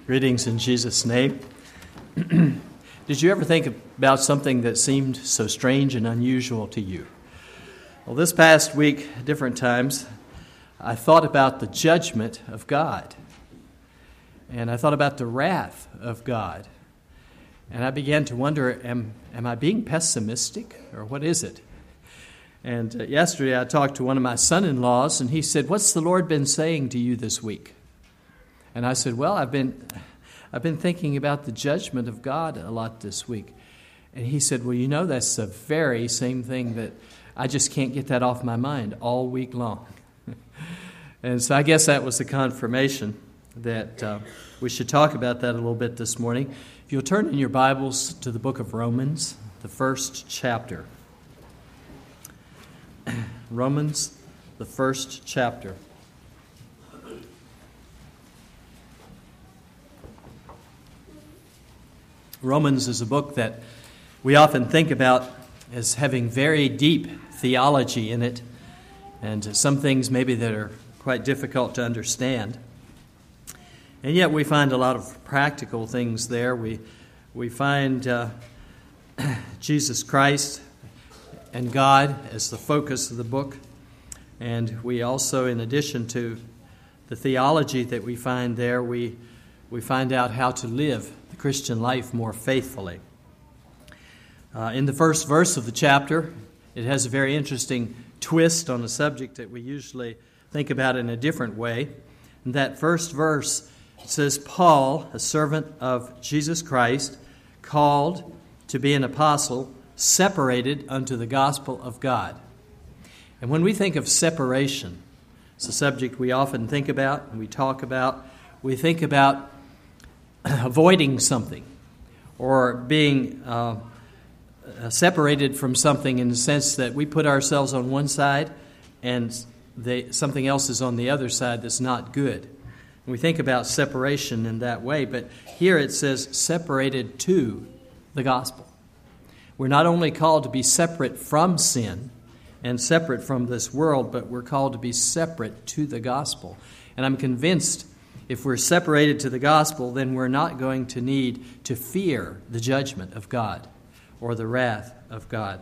Greetings in Jesus' name. Did you ever think about something that seemed so strange and unusual to you? Well, this past week, different times, I thought about the judgment of God. And I thought about the wrath of God. And I began to wonder, am I being pessimistic, or what is it? And yesterday I talked to one of my son-in-laws, and he said, "What's the Lord been saying to you this week?" And I said, "Well, I've been thinking about the judgment of God a lot this week." And he said, "Well, you know, that's the very same thing that I just can't get that off my mind all week long." And so I guess that was the confirmation that we should talk about that a little bit this morning. If you'll turn in your Bibles to the book of Romans, the first chapter. Romans, the first chapter. Romans is a book that we often think about as having very deep theology in it, and some things maybe that are quite difficult to understand. And yet we find a lot of practical things there. We find Jesus Christ and God as the focus of the book. And we also, in addition to the theology that we find there, we find out how to live the Christian life more faithfully. In the first verse of the chapter, it has a very interesting twist on a subject that we usually think about in a different way. In that first verse, it says, "Paul, a servant of Jesus Christ, called to be an apostle, separated unto the gospel of God." And when we think of separation, it's a subject we often think about and we talk about. We think about avoiding something or being separated from something in the sense that we put ourselves on one side and something else is on the other side that's not good. And we think about separation in that way, but here it says separated to the gospel. We're not only called to be separate from sin and separate from this world, but we're called to be separate to the gospel. And I'm convinced if we're separated to the gospel, then we're not going to need to fear the judgment of God or the wrath of God.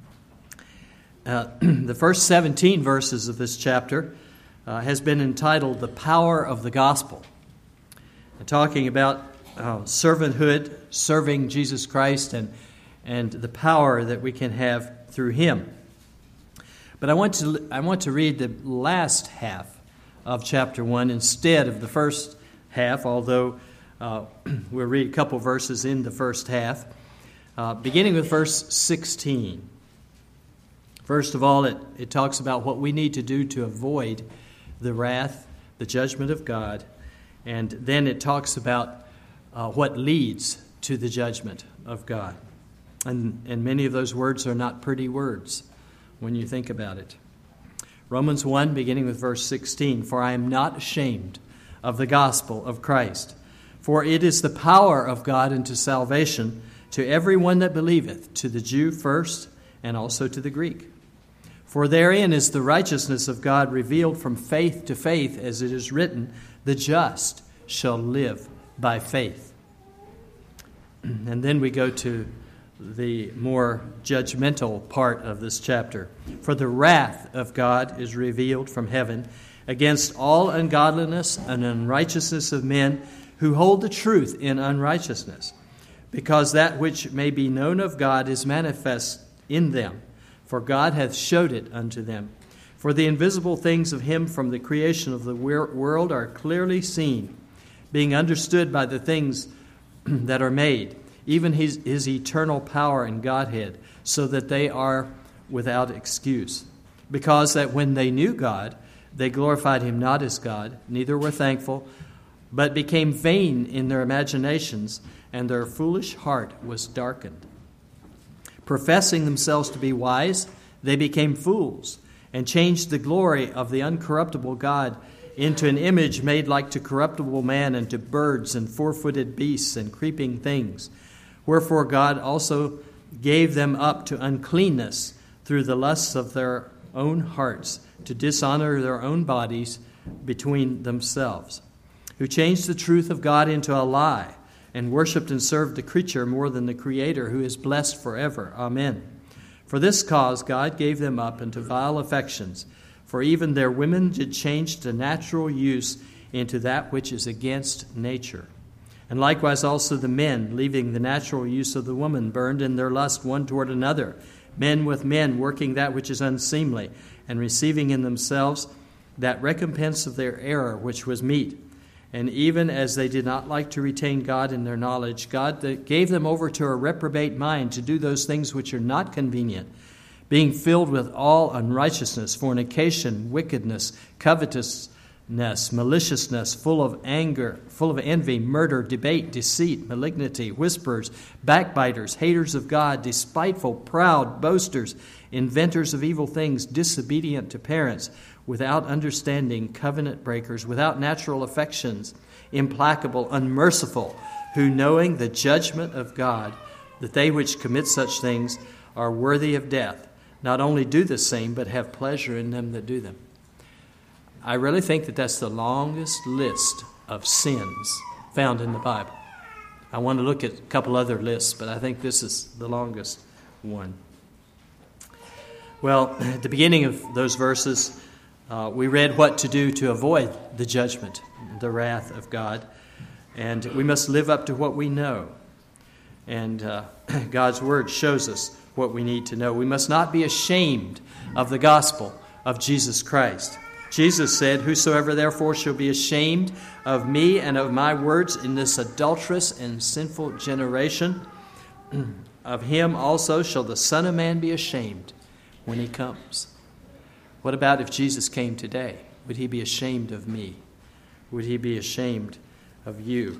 The first 17 verses of this chapter has been entitled "The Power of the Gospel," talking about servanthood, serving Jesus Christ, and the power that we can have through Him. But I want to read the last half of chapter 1 instead of the first half, although we'll read a couple verses in the first half, beginning with verse 16. First of all, it talks about what we need to do to avoid the wrath, the judgment of God, and then it talks about what leads to the judgment of God. And many of those words are not pretty words when you think about it. Romans 1, beginning with verse 16, "For I am not ashamed of the gospel of Christ, for it is the power of God unto salvation to every one that believeth, to the Jew first, and also to the Greek. For therein is the righteousness of God revealed from faith to faith, as it is written, the just shall live by faith." And then we go to the more judgmental part of this chapter. "For the wrath of God is revealed from heaven against all ungodliness and unrighteousness of men who hold the truth in unrighteousness, because that which may be known of God is manifest in them, for God hath showed it unto them. For the invisible things of Him from the creation of the world are clearly seen, being understood by the things that are made, even his eternal power and Godhead, so that they are without excuse. Because that when they knew God, they glorified Him not as God, neither were thankful, but became vain in their imaginations, and their foolish heart was darkened. Professing themselves to be wise, they became fools, and changed the glory of the uncorruptible God into an image made like to corruptible man, and to birds and four-footed beasts and creeping things. Wherefore God also gave them up to uncleanness through the lusts of their own hearts, to dishonor their own bodies between themselves. who changed the truth of God into a lie, and worshipped and served the creature more than the Creator, who is blessed forever. Amen. For this cause God gave them up into vile affections, for even their women did change the natural use into that which is against nature. And likewise also the men, leaving the natural use of the woman, burned in their lust one toward another, men with men, working that which is unseemly, and receiving in themselves that recompense of their error which was meet. And even as they did not like to retain God in their knowledge, God gave them over to a reprobate mind to do those things which are not convenient, being filled with all unrighteousness, fornication, wickedness, covetousness, maliciousness, full of anger, full of envy, murder, debate, deceit, malignity, whisperers, backbiters, haters of God, despiteful, proud, boasters, inventors of evil things, disobedient to parents, without understanding, covenant breakers, without natural affections, implacable, unmerciful, who knowing the judgment of God, that they which commit such things are worthy of death, not only do the same, but have pleasure in them that do them. I really think that that's the longest list of sins found in the Bible. I want to look at a couple other lists, but I think this is the longest one. Well, at the beginning of those verses, we read what to do to avoid the judgment, the wrath of God. And we must live up to what we know. And God's Word shows us what we need to know. We must not be ashamed of the gospel of Jesus Christ. Jesus said, "Whosoever therefore shall be ashamed of me and of my words in this adulterous and sinful generation, of him also shall the Son of Man be ashamed when he comes." What about if Jesus came today? Would he be ashamed of me? Would he be ashamed of you?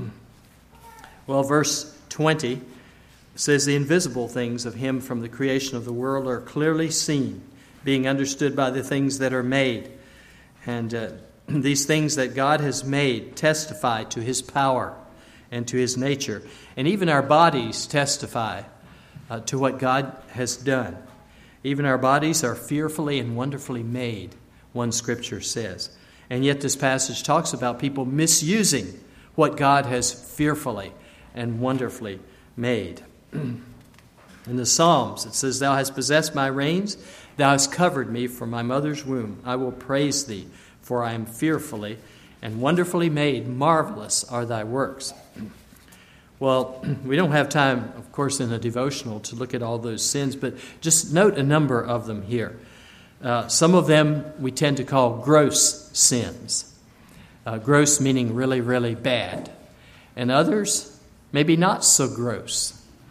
Well, verse 20 says, "The invisible things of him from the creation of the world are clearly seen, being understood by the things that are made." And these things that God has made testify to his power and to his nature. And even our bodies testify to what God has done. Even our bodies are fearfully and wonderfully made, one scripture says. And yet this passage talks about people misusing what God has fearfully and wonderfully made. In the Psalms, it says, "Thou hast possessed my reins, thou hast covered me from my mother's womb. I will praise thee, for I am fearfully and wonderfully made. Marvelous are thy works." Well, we don't have time, of course, in a devotional to look at all those sins, but just note a number of them here. Some of them we tend to call gross sins. Gross meaning really, really bad. And others, maybe not so gross.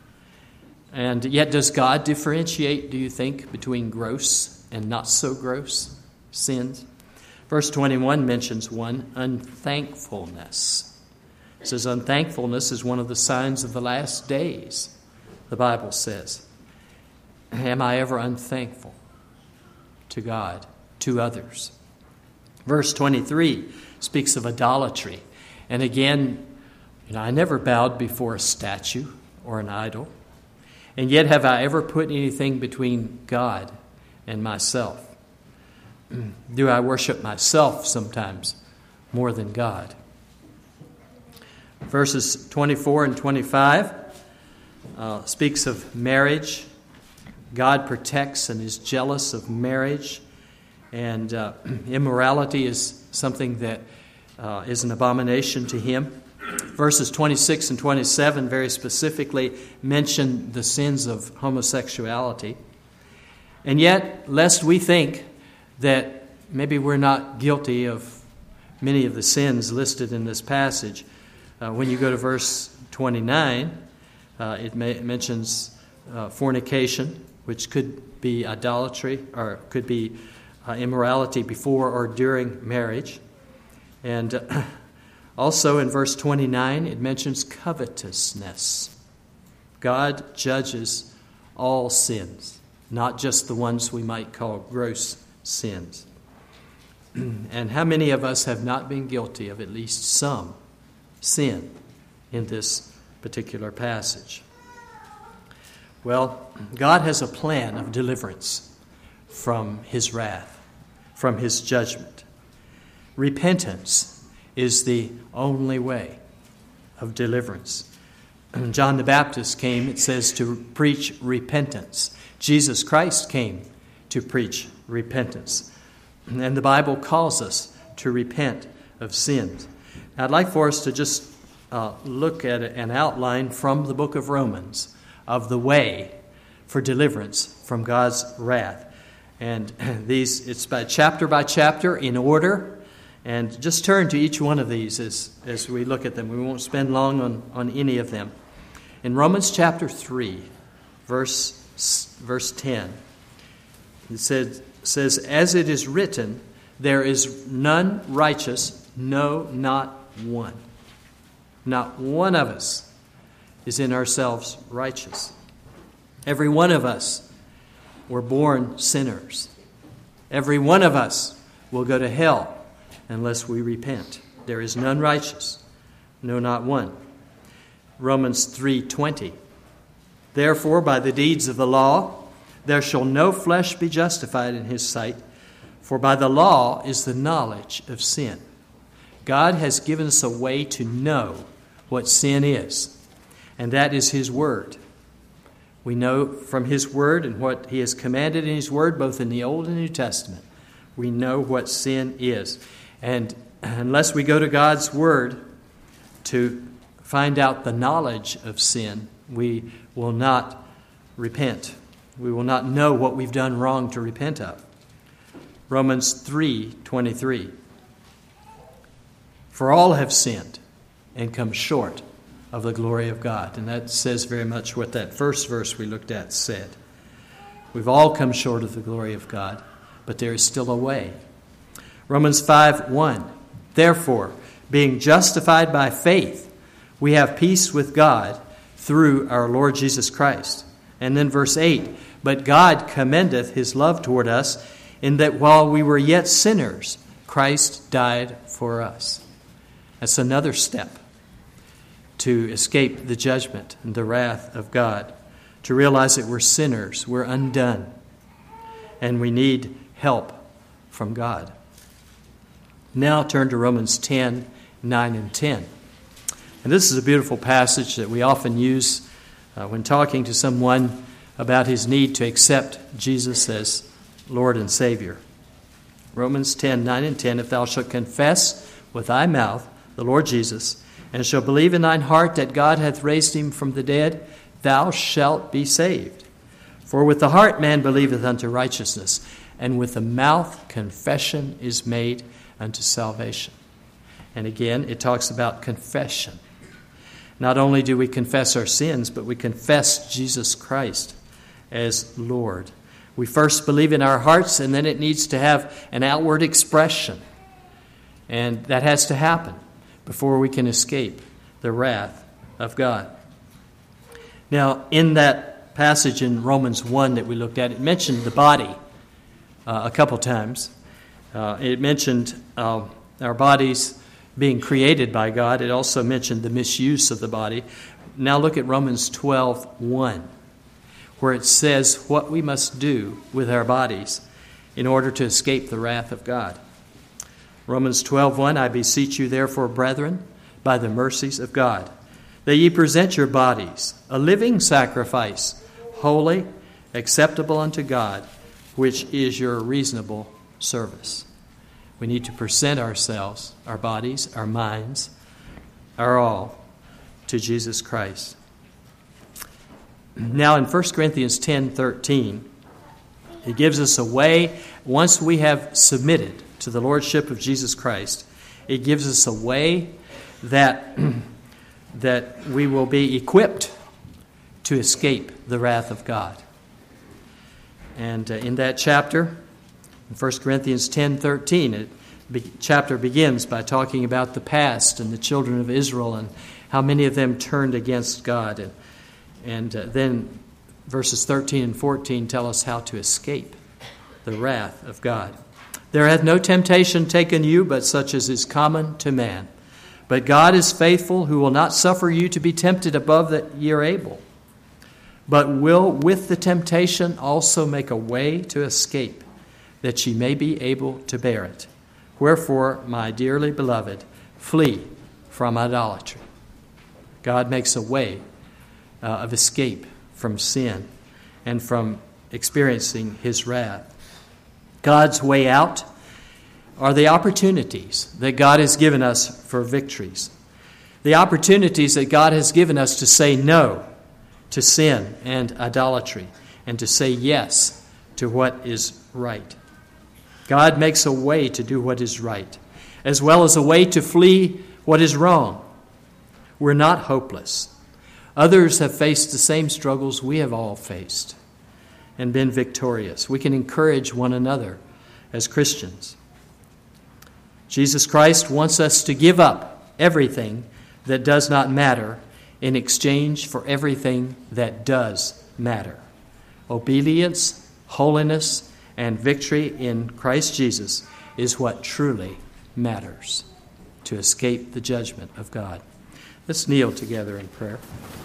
And yet, does God differentiate, do you think, between gross and not so gross sins? Verse 21 mentions one, unthankfulness. It says unthankfulness is one of the signs of the last days, the Bible says. Am I ever unthankful to God, to others? Verse 23 speaks of idolatry. And again, I never bowed before a statue or an idol. And yet have I ever put anything between God and myself? Do I worship myself sometimes more than God? Verses 24 and 25 speaks of marriage. God protects and is jealous of marriage. And immorality is something that is an abomination to him. Verses 26 and 27 very specifically mention the sins of homosexuality. And yet, lest we think that maybe we're not guilty of many of the sins listed in this passage, when you go to verse 29, it mentions fornication, which could be idolatry or could be immorality before or during marriage. And also in verse 29, it mentions covetousness. God judges all sins, not just the ones we might call gross sins. And how many of us have not been guilty of at least some sin in this particular passage? Well, God has a plan of deliverance from his wrath, from his judgment. Repentance is the only way of deliverance. John the Baptist came, it says, to preach repentance. Jesus Christ came to preach repentance. And the Bible calls us to repent of sins. Now, I'd like for us to just look at an outline from the book of Romans of the way for deliverance from God's wrath. And it's by chapter in order. And just turn to each one of these as we look at them. We won't spend long on any of them. In Romans chapter 3, verse 10, it says, "As it is written, there is none righteous, no, not one." Not one of us is in ourselves righteous. Every one of us were born sinners. Every one of us will go to hell unless we repent. There is none righteous, no, not one. Romans 3:20. "Therefore, by the deeds of the law, there shall no flesh be justified in his sight, for by the law is the knowledge of sin." God has given us a way to know what sin is, and that is His Word. We know from His Word and what He has commanded in His Word, both in the Old and New Testament, we know what sin is. And unless we go to God's Word to find out the knowledge of sin, we will not repent. We will not know what we've done wrong to repent of. Romans 3:23. "For all have sinned and come short of the glory of God." And that says very much what that first verse we looked at said. We've all come short of the glory of God, but there is still a way. Romans 5:1. "Therefore, being justified by faith, we have peace with God through our Lord Jesus Christ." And then verse 8, "But God commendeth His love toward us, in that while we were yet sinners, Christ died for us." That's another step to escape the judgment and the wrath of God, to realize that we're sinners, we're undone, and we need help from God. Now turn to Romans 10:9 and 10. And this is a beautiful passage that we often use when talking to someone about his need to accept Jesus as Lord and Savior. Romans 10:9 and 10, "If thou shalt confess with thy mouth the Lord Jesus, and shalt believe in thine heart that God hath raised him from the dead, thou shalt be saved. For with the heart man believeth unto righteousness, and with the mouth confession is made unto salvation." And again, it talks about confession. Not only do we confess our sins, but we confess Jesus Christ as Lord. We first believe in our hearts, and then it needs to have an outward expression. And that has to happen before we can escape the wrath of God. Now, in that passage in Romans 1 that we looked at, it mentioned the body a couple times. It mentioned our bodies being created by God. It also mentioned the misuse of the body. Now look at Romans 12:1, where it says what we must do with our bodies in order to escape the wrath of God. Romans 12:1, "I beseech you therefore, brethren, by the mercies of God, that ye present your bodies a living sacrifice, holy, acceptable unto God, which is your reasonable service." We need to present ourselves, our bodies, our minds, our all, to Jesus Christ. Now in 1 Corinthians 10:13, it gives us a way, once we have submitted to the Lordship of Jesus Christ, it gives us a way that we will be equipped to escape the wrath of God. And in that chapter, in 1 Corinthians 10:13, chapter begins by talking about the past and the children of Israel and how many of them turned against God. And then verses 13 and 14 tell us how to escape the wrath of God. "There hath no temptation taken you, but such as is common to man. But God is faithful, who will not suffer you to be tempted above that ye are able, but will with the temptation also make a way to escape, that ye may be able to bear it. Wherefore, my dearly beloved, flee from idolatry. God makes a way of escape from sin and from experiencing His wrath. God's way out are the opportunities that God has given us for victories. The opportunities that God has given us to say no to sin and idolatry and to say yes to what is right. God makes a way to do what is right, as well as a way to flee what is wrong. We're not hopeless. Others have faced the same struggles we have all faced and been victorious. We can encourage one another as Christians. Jesus Christ wants us to give up everything that does not matter in exchange for everything that does matter. Obedience, holiness, and victory in Christ Jesus is what truly matters to escape the judgment of God. Let's kneel together in prayer.